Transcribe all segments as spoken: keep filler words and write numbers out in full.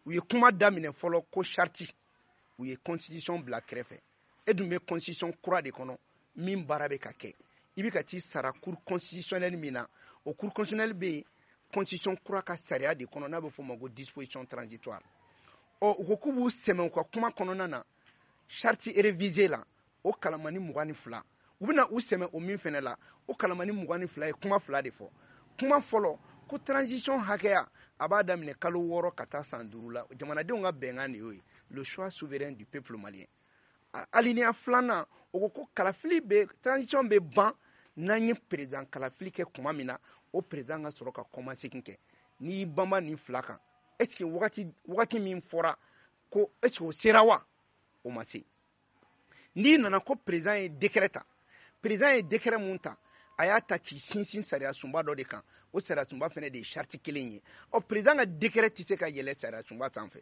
u ye kuma daminɛ fɔlɔ ko charte u ye constitution bila kɛrɛfɛ e dun bɛ constitution kura de kɔnɔ min baara bɛ ka kɛ i bɛ ka t'i sara cour constitutionnelle min na o cour constitutionnelle bɛ yen constitution kura ka sariya de kɔnɔ n'a bɛ fɔ o ma ko disposition transitoire ɔ u ko k'u b'u sɛmɛ u ka kuma kɔnɔna na charte révisée la o kalamani mugan ni fila u bɛna u sɛmɛ o min fɛnɛ la o kalamani mugan ni fila ye kuma fila de fɔ kuma fɔlɔ ko transition hakɛya a b'a daminɛ kalo wɔɔrɔ ka taa san duuru la jamanadenw ka bɛnkan de y'o ye le choix souverain du peuple malien alinéa filanan o ko ko kalafili bɛ transition bɛ ban n'an ye président kalafili kɛ kuma min na o président ka sɔrɔ ka kɔmasegin kɛ n'i y'i banba nin fila kan est ce que wagati wagati min fɔra ko est ce que o sera wa o ma se n'i nana ko président ye décret ta président ye décret mun ta a y'a ta k'i sinsin sariya sunba dɔ de kan o sariya sunba fɛnɛ de ye charte kelen ye ɔ président ka décret tɛ se ka yɛlɛ sariya sunba sanfɛ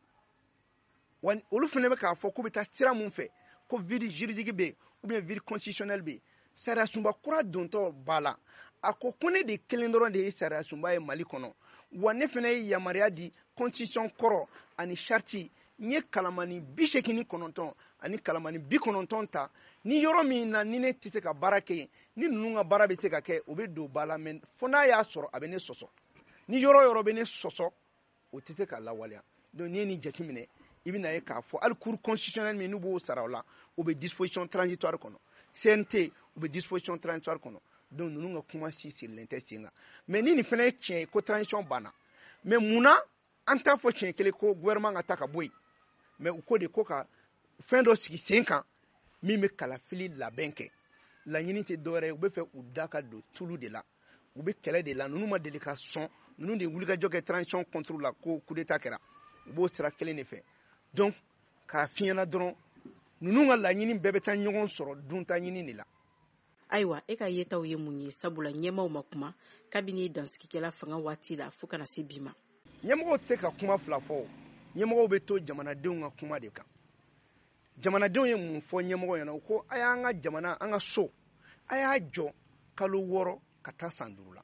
wa olu fɛnɛ bɛ k'a fɔ k'u bɛ taa sira mun fɛ ko vide juridique bɛ yen ou bien vide constitutionnel bɛ yen sariya sunba kura dontɔ b'a la a ko ko ne de kelen dɔrɔn de ye sariya sunba ye mali kɔnɔ wa ne fɛnɛ ye yamaruya di constitution kɔrɔ ani charte n ye kalamani bi seegin ni kɔnɔntɔn ani kalamani bi kɔnɔntɔn ta ni yɔrɔ min na ni ne tɛ se ka baara kɛ yen ni ninnu ka baara bɛ se ka kɛ o bɛ don ba la mɛ fo n'a y'a sɔrɔ a bɛ ne sɔsɔ ni yɔrɔ yɔrɔ bɛ ne sɔsɔ o tɛ se ka lawaleya donc n'i ye nin jateminɛ i bɛ na ye k'a fɔ hali cour constitutionnelle min n'u b'o sara o la o bɛ disposition transitoire kɔnɔ C N T u bɛ disposition transitoire kɔnɔ donc ninnu ka kuma si sirilen tɛ sen kan mɛ ni nin fana ye tiɲɛ ye ko transition banna mɛ munna an t'a fɔ tiɲɛ kelen ko gouvernement ka ta ka bɔ yen mɛ u ko de ko ka fɛn dɔ sigi sen kan min bɛ kalafili labɛn kɛ laɲini tɛ dɔwɛrɛ ye u bɛ fɛ u da ka don tulu de la u bɛ kɛlɛ de la ninnu ma deli ka sɔn ninnu de wulikajɔ kɛ transition contre la ko coup d'état kɛra u b'o sira kelen de fɛ donc k'a fiɲɛna dɔrɔn ninnu ka laɲini bɛɛ bɛ taa ɲɔgɔn sɔrɔ dunta ɲini de la. ayiwa e ka yetaw ye mun ye sabula ɲɛmaw ma kuma kabini dansigikɛla fanga waati la fo kana se bi ma. ɲɛmɔgɔw tɛ se ka kuma fila fɔ ɲɛmɔgɔw bɛ to jamanadenw ka kuma de kan jamanadenw ye mun fɔ ɲɛmɔgɔ ɲɛna ko a y'an ka jamana an ka so a y'a jɔ kalo wɔɔrɔ ka taa san duuru la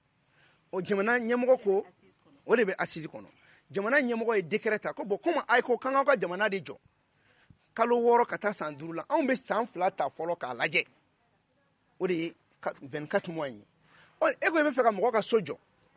o jamana ɲɛmɔgɔ ko o de bɛ assise kɔnɔ jamana ɲɛmɔgɔ ye décret ta ko bon comme a ye ko k'an ka jamana de jɔ kalo wɔɔrɔ ka taa san duuru la anw bɛ san fila ta fɔlɔ k'a lajɛ o de ye vingt-quatre mois ye ɔ e ko i bɛ fɛ ka mɔgɔ ka so jɔ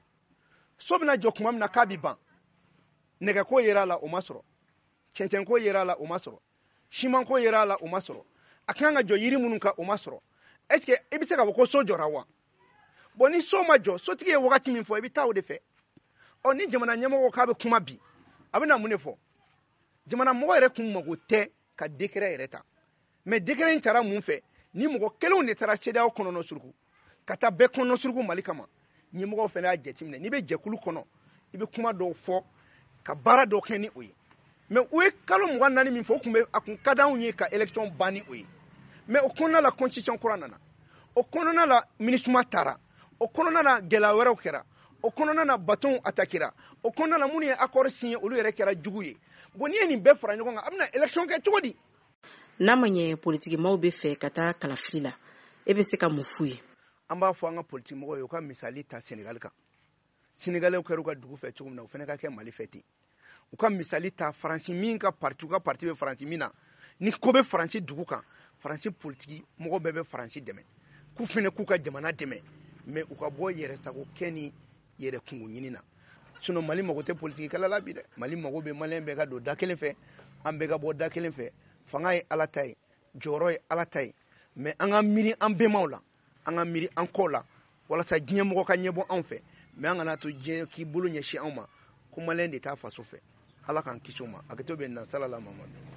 so bɛna jɔ tuma min na k'a bɛ ban nɛgɛko yera a la o ma sɔrɔ cɛncɛnko yera a la o ma sɔrɔ simanko yera a la o ma sɔrɔ a kan ka jɔ yiri minnu kan o ma sɔrɔ est ce que i bɛ se k'a fɔ ko so jɔra wa bon ni so ma jɔ sotigi ye wagati min fɔ i bɛ taa o de fɛ ɔ ni jamana ɲɛmɔgɔ k'a bɛ kuma bi a bɛ na mun de fɔ jamana mɔgɔ yɛrɛ kun mago tɛ ka décret yɛrɛ ta mais décret in taara mun fɛ ni mɔgɔ kelenw de taara C E D E A O kɔnɔnɔ suruku ka taa bɛɛ kɔnɔnɔ suruku Mali kama ɲɛmɔgɔw fana y'a jateminɛ n'i bɛ jɛkulu kɔnɔ i bɛ kuma dɔw fɔ ka baara dɔw kɛ ni o ye mais u ye kalo mugan naani min fɔ o tun bɛ a kun ka d'anw ye ka élection ban ni o ye mais o kɔnɔna la constitution kura nana o kɔnɔna la MINUSMA taara o kɔnɔna la gɛlɛya wɛrɛw kɛra o kɔnɔna na batonw attaquera o kɔnɔna la minnu ye accord signé olu yɛrɛ kɛra jugu ye bon n'i ye nin bɛɛ fara ɲɔgɔn kan a bɛna élection kɛ cogo di. n'a ma ɲɛ politiki maaw bɛ fɛ ka taa kalafili la e bɛ se ka mun f'u ye. an b'a fɔ an ka politiki mɔgɔw ye u ka misali ta Sénégal kan Sénégalais kɛra u ka dugu fɛ cogo min na u fana ka kɛ Mali fɛ ten u ka misali ta Faransi min ka parti u ka parti bɛ Faransi min na ni ko bɛ Faransi dugu kan Faransi politiki mɔgɔ bɛɛ bɛ Faransi dɛmɛ k'u fana k'u ka jamana dɛmɛ mais u ka bɔ yɛrɛ sago kɛ ni yɛrɛ kungo ɲini na sinon Mali mago tɛ politiki kɛla la bi dɛ Mali mago bɛ maliyɛn bɛɛ ka don da kelen fɛ an bɛɛ ka bɔ da kelen fɛ fanga ye Ala ta ye jɔyɔrɔ ye Ala ta ye mais an ka miiri an bɛnbaw la an ka miiri an kɔ la walasa diɲɛ mɔgɔ ka ɲɛbɔ anw fɛ mais an kana to diɲɛ k'i bolo ɲɛsin anw ma ko maliyɛn de t'a faso fɛ Ala k'an kisi o ma hakɛto bɛ nin na salala Mamadu